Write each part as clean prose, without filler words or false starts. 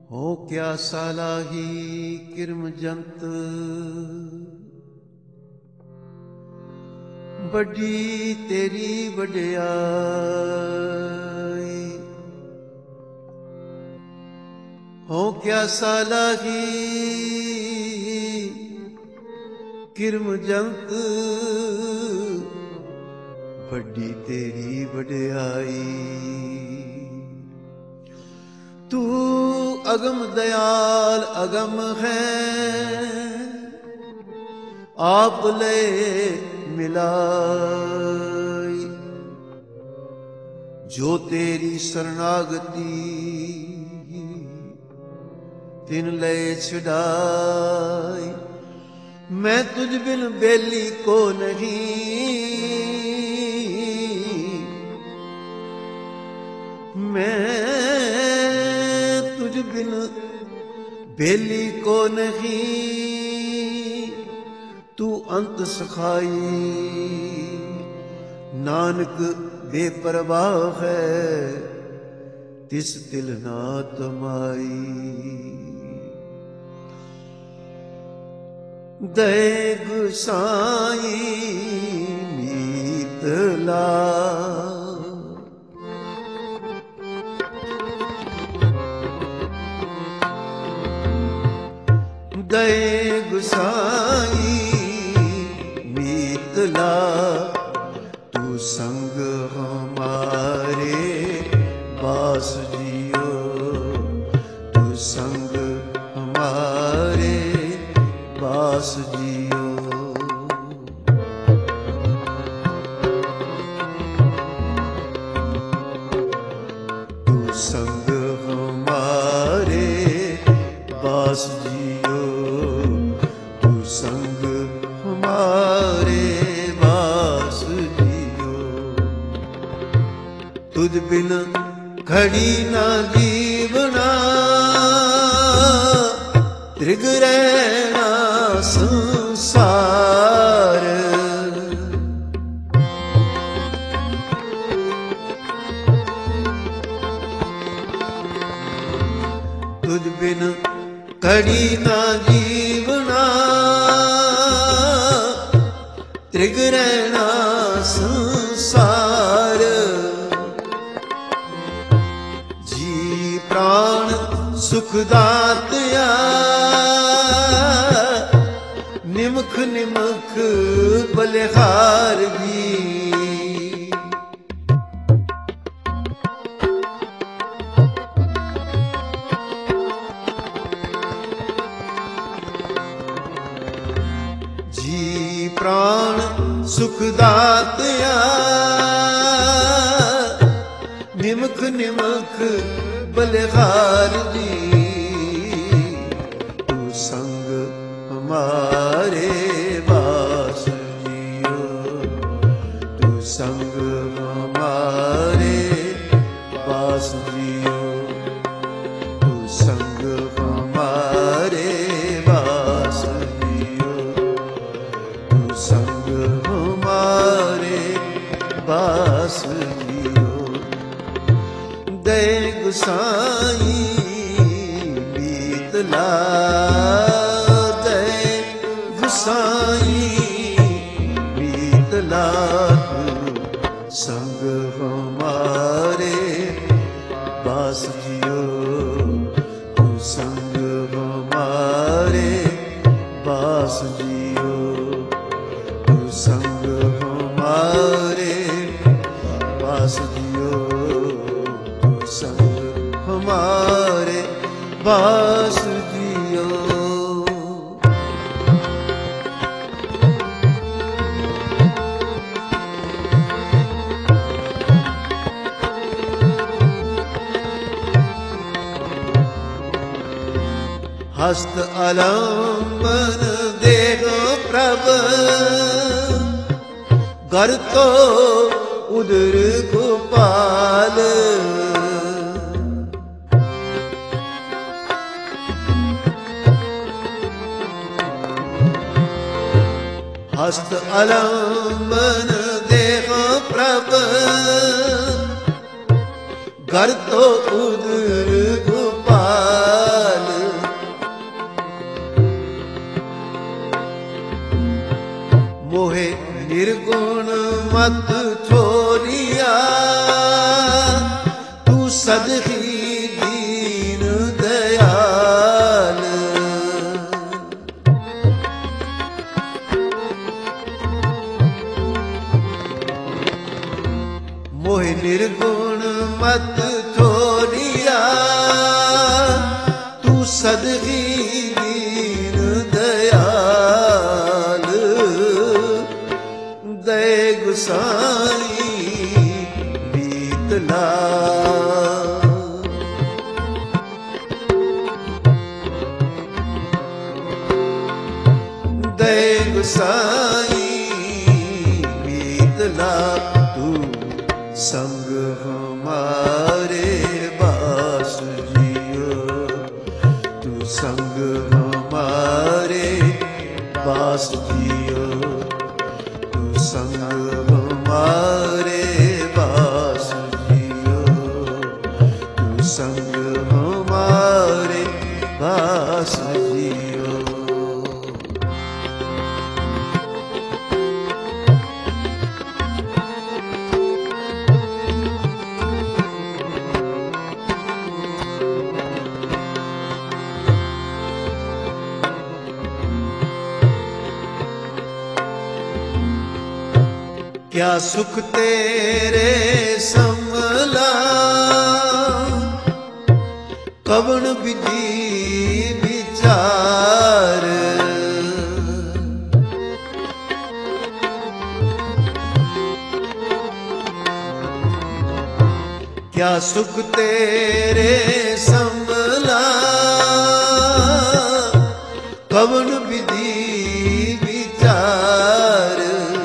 हो क्या सालाही किरम जंत बड़ी तेरी वड्याई। हो क्या सालाही किरम जंत बड़ी तेरी वड्याई। तू अगम दयाल अगम है आप ले मिलाई। जो तेरी शरणागति तिन ले छुड़ाई। मैं तुझ बिन बेली को नहीं, मैं तुझ बिन बेली को नहीं। तू अंत सखाई नानक बेपरवाह है तिस तिल ना तमाई। दे गुसाई मीतला दे गुसाई मीतला। तू संग हमारे बास जियो, तू संग हमारे बास जियो। तू संग हमारे बास जियो, तू संग हमारे बास जियो। तुझ बिन खड़ी ना जीवना त्रिग रहना संसार। तुझ बिन खड़ी ना जीवना त्रिग रहना संसार। जी प्राण सुखदातया निमख निमख बलिहार भी। जी प्राण सुखदातया निमख निमख बलिहार जी। तू संग हमारे बास जियो, तू संग हमारे बास जियो, तू संग हमारे बास जियो, तू संग हमारे बास जियो। दे गुसाई बीतला दे गुसाई बीतला। तू संग हमारे बास जियो, तू संग हमारे बास जियो, तू संग हमारे बास जियो, तू संग हमारे बास जियो। हस्त अलंबन देह प्रभ घर तो उदर गोपाल। हस्त अलंबन देह प्रभ घर तो उदर गोपाल। मोहे निर्गुण मत छोड़िया, तू सदही दीन दयाल। मोहे निर्गुण मत छोड़िया, तू सदही दीन दयाल। दे गुसाई बीतला, दे गुसाई बीतला। तू संग हमारे बास जियो, तू संग हमारे बास जियो, तू संग हमारे बास जियो, तू संग हमारे बास जियो। क्या सुख तेरे समला, कवन विधि विचार। क्या सुख तेरे समला, कवन विधि विचार।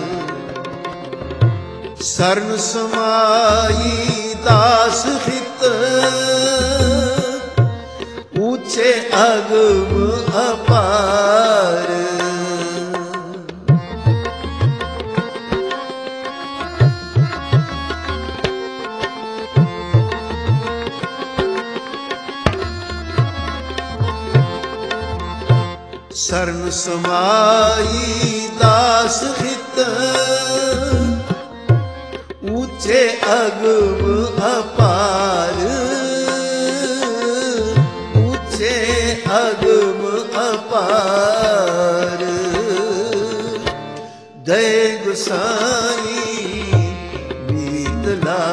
शरण समाई दास हित, ऊंचे अगम अपार। शरण समाई दास हित, ऊंचे अगम अपार। ऊंचे अगम अपार। दे गुसाई बीतला,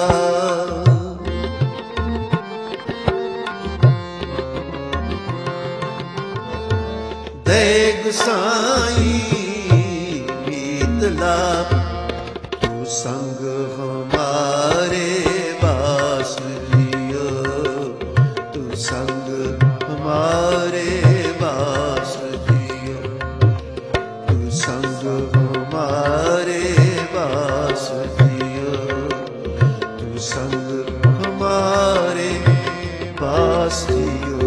दे गुसाई बीतला। तू संग हमारे बास जियो, तू संग हमारे बास जियो, तू संग हमारे बास जियो, तू संग हमारे बास जियो।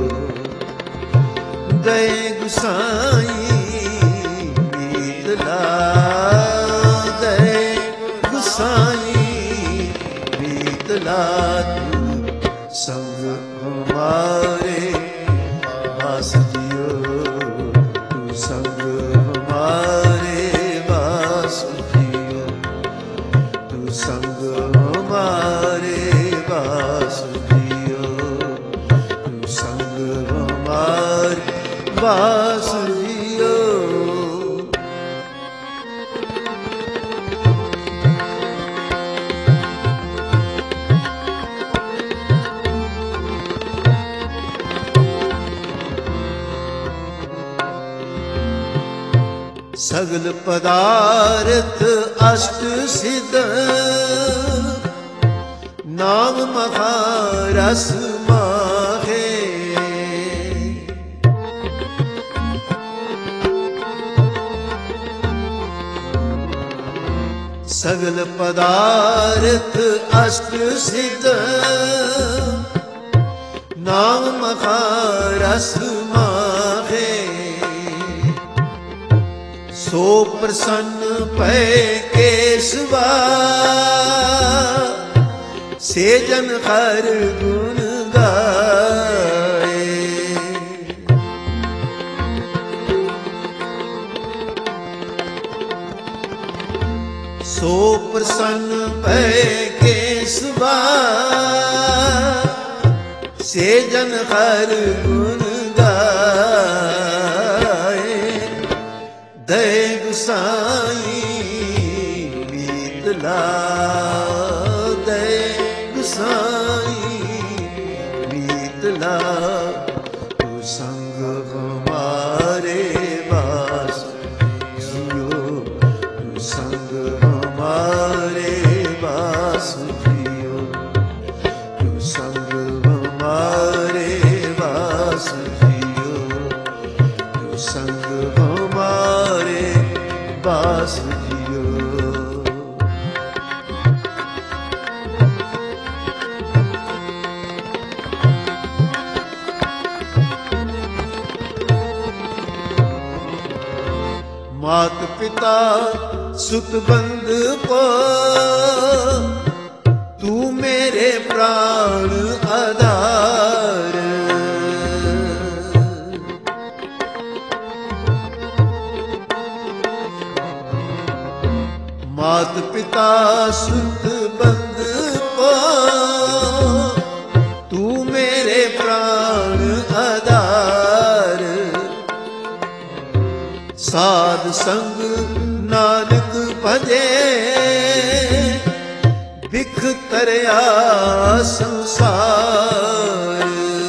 दे गुसाई बीतला, दे गुसाई बीतला। तू संग हमारे बास जियो, तू संग हमारे बास जियो, तू संग हमारे बास जियो, तू संग हमारे बास जियो। सगल पदार्थ अष्ट सिद्ध, नाम महारस माहे। सगल पदार्थ अष्ट सिद्ध, नाम महारस माहे। सो प्रसन्न पै केशवा, से जन हर गुण गाए। सो प्रसन्न भय केसवा से जन हर गुण गाए। दय गुसाई बीतला दय गुसाई बीतला तू संग हमारे बास जियो तू संग हमारे बास जियो तू संग हमारे बास जियो तू संग हमारे बास जियो। मात पिता सुत बंद को तू मेरे प्राण आधार। मात पिता सुत बंद को तू मेरे प्राण आधार। साध संग नानक भजे बिख तरया संसार।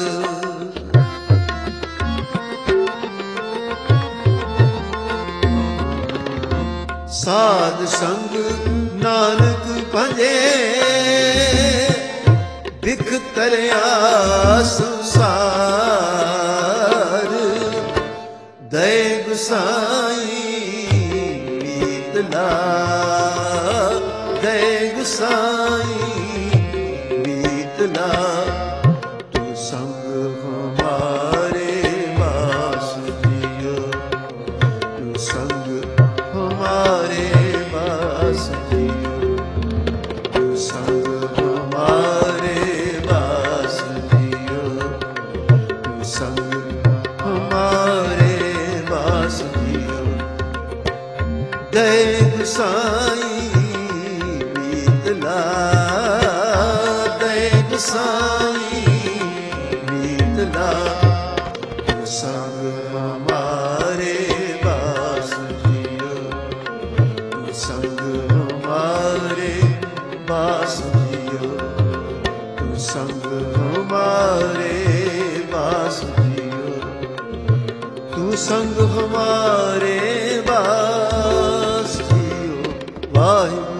साध संग नानक भजे बिख तरया संसार। दय गुसाई बीतला दय गुसाई बीतला तू संग हमारे बास जियो तू संग हमारे बास जियो तू संग हमारे बास जियो तू संग हमारे बास जियो। दय गुसाई बीतला दय गुसाई बीतला तू संग हमारे बास जियो तू संग हमारे बास जियो तू संग हमारे बास जियो तू संग हमारे बास जियो। वाहिगुरू।